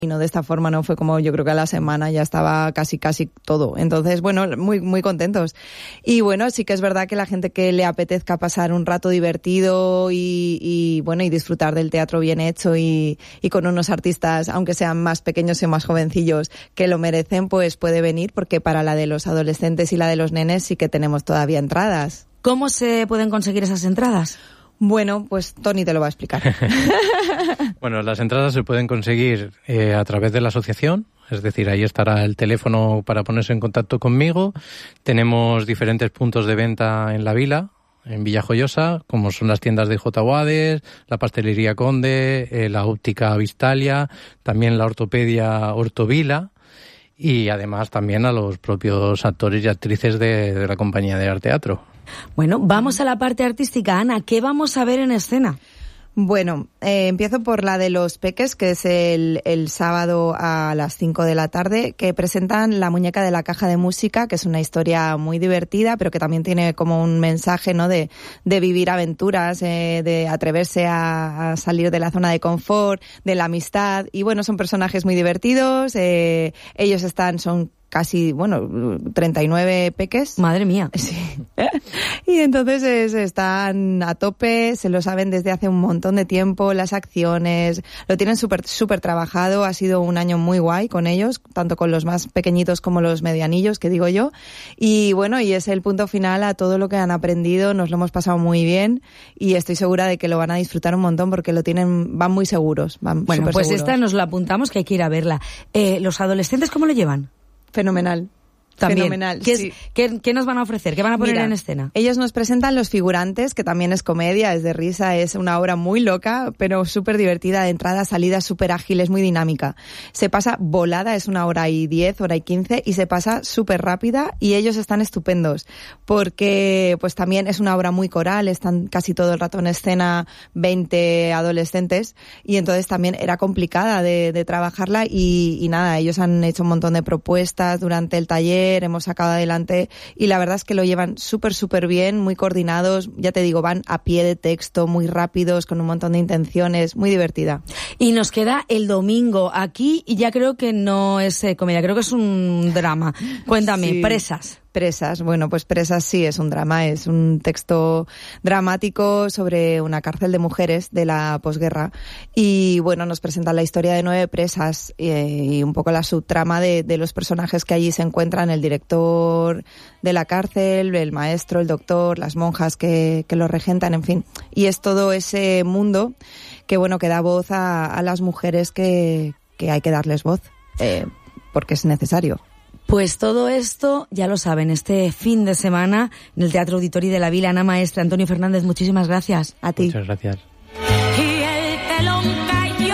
Y no de esta forma, ¿no? Fue como yo creo que a la semana ya estaba casi todo. Entonces, bueno, muy contentos. Y bueno, sí que es verdad que la gente que le apetezca pasar un rato divertido y disfrutar del teatro bien hecho y con unos artistas, aunque sean más pequeños y más jovencillos, que lo merecen, pues puede venir, porque para la de los adolescentes y la de los nenes sí que tenemos todavía entradas. ¿Cómo se pueden conseguir esas entradas? Bueno, pues Tony te lo va a explicar. Bueno, las entradas se pueden conseguir a través de la asociación, es decir, ahí estará el teléfono para ponerse en contacto conmigo. Tenemos diferentes puntos de venta en la vila, en Villajoyosa, como son las tiendas de J. Boades, la pastelería Conde, la óptica Vistalia, también la ortopedia Ortovila, y además también a los propios actores y actrices de la compañía de Arte Teatro. Bueno, vamos a la parte artística. Ana, ¿qué vamos a ver en escena? Bueno, empiezo por la de los peques, que es el sábado a las 5 de la tarde, que presentan La muñeca de la caja de música, que es una historia muy divertida, pero que también tiene como un mensaje, ¿no? De vivir aventuras, de atreverse a salir de la zona de confort, de la amistad. Y bueno, son personajes muy divertidos. Ellos son casi, 39 peques. Madre mía. Sí. Y entonces están a tope, se lo saben desde hace un montón de tiempo, las acciones, lo tienen súper trabajado. Ha sido un año muy guay con ellos, tanto con los más pequeñitos como los medianillos, que digo yo. Y bueno, y es el punto final a todo lo que han aprendido, nos lo hemos pasado muy bien y estoy segura de que lo van a disfrutar un montón porque van muy seguros. Bueno, pues seguros. Esta nos la apuntamos, que hay que ir a verla. ¿Los adolescentes cómo lo llevan? Fenomenal. También. Fenomenal. ¿Qué nos van a ofrecer? ¿Qué van a poner en escena? Ellos nos presentan Los Figurantes, que también es comedia, es de risa, es una obra muy loca, pero súper divertida, de entrada, salida, súper ágil, es muy dinámica. Se pasa volada, es 1 hora y 10, hora y 15, y se pasa súper rápida, y ellos están estupendos, porque pues también es una obra muy coral, están casi todo el rato en escena 20 adolescentes, y entonces también era complicada de trabajarla, y nada, ellos han hecho un montón de propuestas durante el taller, hemos sacado adelante y la verdad es que lo llevan súper bien, muy coordinados, ya te digo, van a pie de texto, muy rápidos, con un montón de intenciones, muy divertida. Y nos queda el domingo aquí y ya creo que no es comedia, creo que es un drama. Cuéntame, sí. Presas. Bueno, pues Presas sí es un drama, es un texto dramático sobre una cárcel de mujeres de la posguerra y bueno, nos presenta la historia de 9 presas y un poco la subtrama de los personajes que allí se encuentran, el director de la cárcel, el maestro, el doctor, las monjas que lo regentan, en fin. Y es todo ese mundo que bueno, que da voz a las mujeres que hay que darles voz, porque es necesario. Pues todo esto, ya lo saben, este fin de semana en el Teatro Auditori de la Vila. Ana Maestre, Antonio Fernández, muchísimas gracias. A ti. Muchas gracias. Y el telón cayó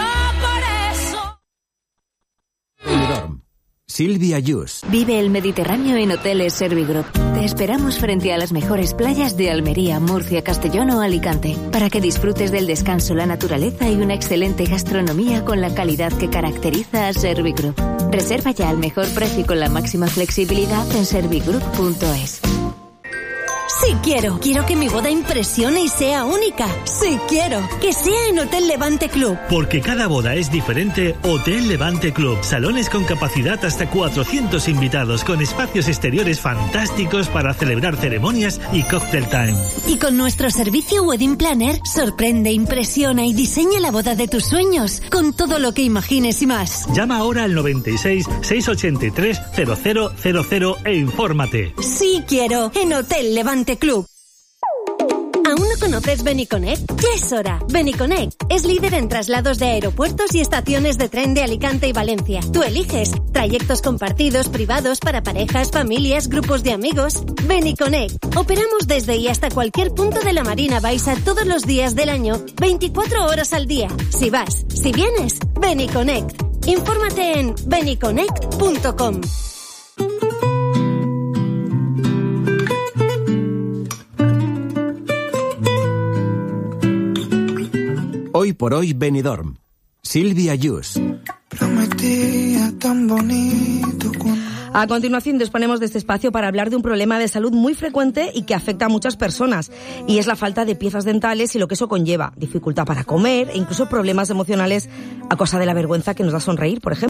por eso. Silvia Yus. Vive el Mediterráneo en Hoteles Servigroup. Te esperamos frente a las mejores playas de Almería, Murcia, Castellón o Alicante, para que disfrutes del descanso, la naturaleza y una excelente gastronomía con la calidad que caracteriza a Servigroup. Reserva ya al mejor precio y con la máxima flexibilidad en servigroup.es. Sí quiero que mi boda impresione y sea única. Sí quiero que sea en Hotel Levante Club. Porque cada boda es diferente, Hotel Levante Club. Salones con capacidad hasta 400 invitados, con espacios exteriores fantásticos para celebrar ceremonias y cocktail time. Y con nuestro servicio Wedding Planner, sorprende, impresiona y diseña la boda de tus sueños, con todo lo que imagines y más. Llama ahora al 96 683 0000 e infórmate. Sí quiero en Hotel Levante Club. ¿Aún no conoces Beniconnect? Ya es hora. Beniconnect es líder en traslados de aeropuertos y estaciones de tren de Alicante y Valencia. Tú eliges trayectos compartidos, privados, para parejas, familias, grupos de amigos. Beniconnect. Operamos desde y hasta cualquier punto de la Marina Baixa todos los días del año, 24 horas al día. Si vas, si vienes, Beniconnect. Infórmate en beniconnect.com. Hoy por hoy Benidorm. Silvia Yus. Prometía tan bonito cuando... A continuación disponemos de este espacio para hablar de un problema de salud muy frecuente y que afecta a muchas personas, y es la falta de piezas dentales y lo que eso conlleva, dificultad para comer e incluso problemas emocionales a causa de la vergüenza que nos da sonreír, por ejemplo.